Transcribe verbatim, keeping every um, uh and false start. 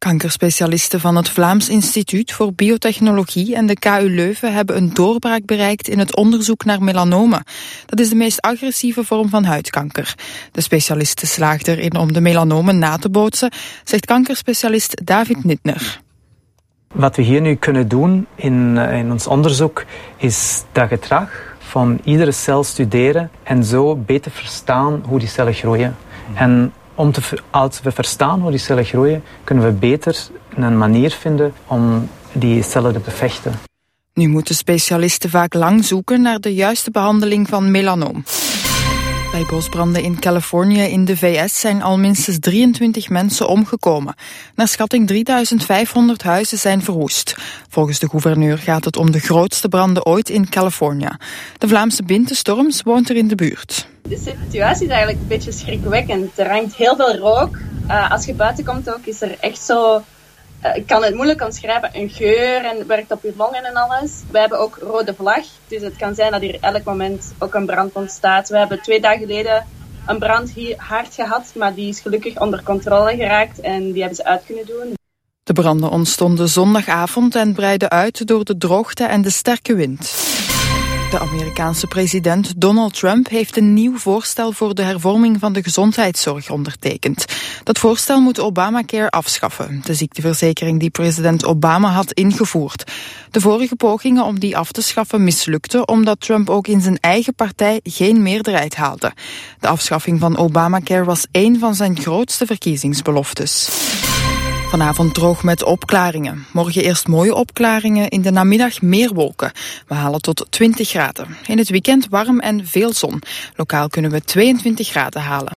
Kankerspecialisten van het Vlaams Instituut voor Biotechnologie en de K U Leuven hebben een doorbraak bereikt in het onderzoek naar melanomen. Dat is de meest agressieve vorm van huidkanker. De specialisten slaagden erin om de melanomen na te bootsen, zegt kankerspecialist David Nittner. Wat we hier nu kunnen doen in, in ons onderzoek is dat gedrag van iedere cel studeren en zo beter verstaan hoe die cellen groeien. En om te, als we verstaan hoe die cellen groeien, kunnen we beter een manier vinden om die cellen te bevechten. Nu moeten specialisten vaak lang zoeken naar de juiste behandeling van melanoom. Bij bosbranden in Californië in de V S zijn al minstens drieëntwintig mensen omgekomen. Naar schatting drieduizend vijfhonderd huizen zijn verwoest. Volgens de gouverneur gaat het om de grootste branden ooit in Californië. De Vlaamse Binte Storms woont er in de buurt. De situatie is eigenlijk een beetje schrikwekkend. Er hangt heel veel rook. Uh, als je buiten komt ook, is er echt zo... Uh, ik kan het moeilijk omschrijven, een geur en werkt op je longen en alles. We hebben ook rode vlag, dus het kan zijn dat hier elk moment ook een brand ontstaat. We hebben twee dagen geleden een brand hier hard gehad, maar die is gelukkig onder controle geraakt en die hebben ze uit kunnen doen. De branden ontstonden zondagavond en breidden uit door de droogte en de sterke wind. De Amerikaanse president Donald Trump heeft een nieuw voorstel voor de hervorming van de gezondheidszorg ondertekend. Dat voorstel moet Obamacare afschaffen, de ziekteverzekering die president Obama had ingevoerd. De vorige pogingen om die af te schaffen mislukten omdat Trump ook in zijn eigen partij geen meerderheid haalde. De afschaffing van Obamacare was één van zijn grootste verkiezingsbeloftes. Vanavond droog met opklaringen. Morgen eerst mooie opklaringen, in de namiddag meer wolken. We halen tot twintig graden. In het weekend warm en veel zon. Lokaal kunnen we tweeëntwintig graden halen.